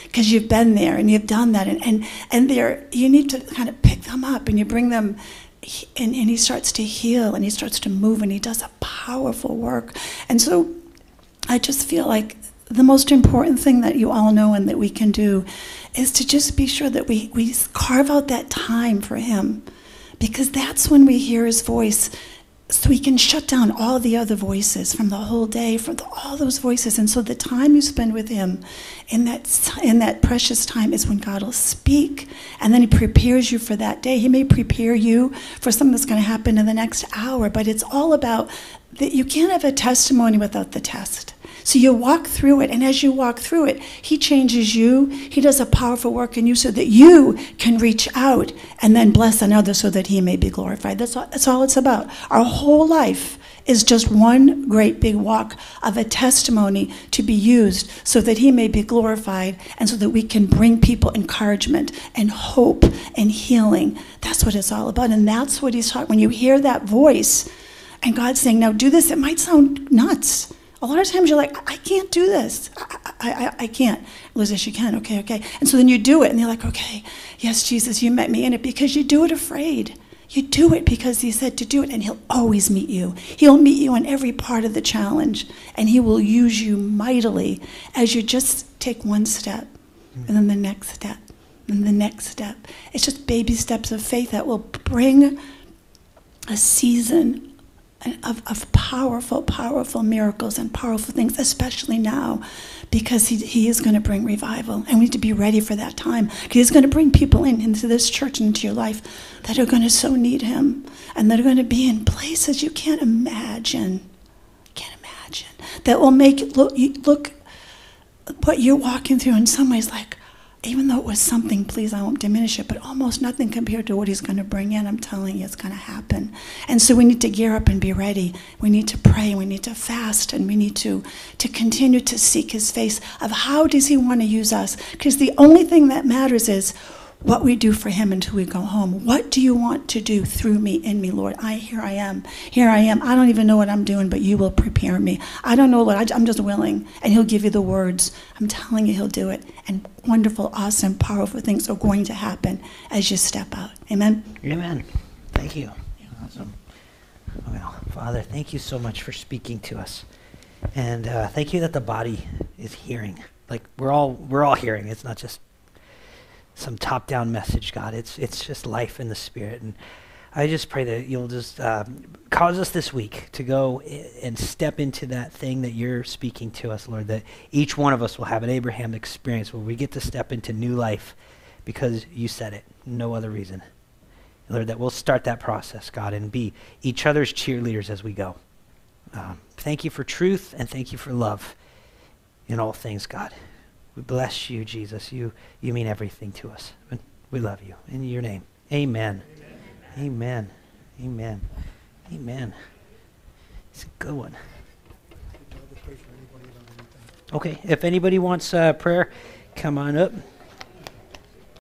because you've been there and you've done that. And, and, and they're, you need to kind of pick them up and you bring them, and, and he starts to heal and he starts to move and he does a powerful work. And so I just feel like the most important thing that you all know and that we can do is to just be sure that we, we carve out that time for him, because that's when we hear his voice, so we can shut down all the other voices from the whole day, from the, all those voices. And so the time you spend with him in that, in that precious time is when God will speak, and then he prepares you for that day. He may prepare you for something that's going to happen in the next hour, but it's all about that you can't have a testimony without the test. So you walk through it, and as you walk through it, he changes you. He does a powerful work in you so that you can reach out and then bless another so that he may be glorified. That's all, that's all it's about. Our whole life is just one great big walk of a testimony to be used so that he may be glorified and so that we can bring people encouragement and hope and healing. That's what it's all about, and that's what he's talking. When you hear that voice and God's saying, now do this, it might sound nuts. A lot of times you're like, I can't do this. I, I, I, I can't. Liz, yes, you can. Okay, okay. And so then you do it, and you're like, okay, yes, Jesus, you met me in it, because you do it afraid. You do it because he said to do it, and he'll always meet you. He'll meet you in every part of the challenge, and he will use you mightily as you just take one step, and then the next step, and the next step. It's just baby steps of faith that will bring a season Of, of powerful, powerful miracles and powerful things, especially now, because he, he is going to bring revival. And we need to be ready for that time. He's going to bring people in into this church and into your life that are going to so need him, and that are going to be in places you can't imagine. Can't imagine. That will make it look, look what you're walking through in some ways like, even though it was something, please, I won't diminish it, but almost nothing compared to what he's going to bring in. I'm telling you, it's going to happen. And so we need to gear up and be ready. We need to pray, we need to fast, and we need to, to continue to seek his face of how does he want to use us? Because the only thing that matters is what we do for him until we go home. What do you want to do through me, in me, Lord? I Here I am. Here I am. I don't even know what I'm doing, but you will prepare me. I don't know, Lord. I, I'm just willing, and he'll give you the words. I'm telling you, he'll do it. And wonderful, awesome, powerful things are going to happen as you step out. Amen? Amen. Thank you. Awesome. Well, Father, thank you so much for speaking to us. And uh, thank you that the body is hearing. Like, we're all we're all hearing. It's not just some top-down message, God. It's it's just life in the Spirit. And I just pray that you'll just uh, cause us this week to go I- and step into that thing that you're speaking to us, Lord, that each one of us will have an Abraham experience where we get to step into new life because you said it, no other reason. Lord, that we'll start that process, God, and be each other's cheerleaders as we go. Um, thank you for truth, and thank you for love in all things, God. We bless you, Jesus. You you mean everything to us. And we love you. In your name, amen. Amen. Amen. Amen. Amen. It's a good one. Okay, if anybody wants uh, prayer, come on up.